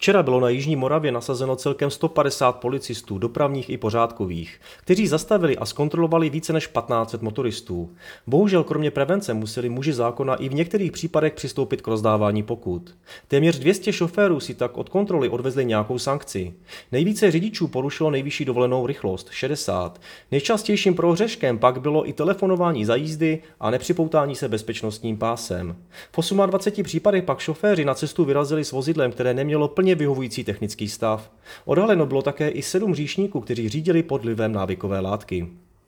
Včera bylo na Jižní Moravě nasazeno celkem 150 policistů, dopravních i pořádkových, kteří zastavili a zkontrolovali více než 1500 motoristů. Bohužel kromě prevence museli muži zákona i v některých případech přistoupit k rozdávání pokut. Téměř 200 šoférů si tak od kontroly odvezli nějakou sankci. Nejvíce řidičů porušilo nejvyšší dovolenou rychlost 60. Nejčastějším prohřeškem pak bylo i telefonování za jízdy a nepřipoutání se bezpečnostním pásem. V 28 případech pak šoféři na cestu vyrazili s vozidlem, které nemělo plně vyhovující technický stav. Odhaleno bylo také i 7 hříšníků, kteří řídili pod vlivem návykové látky.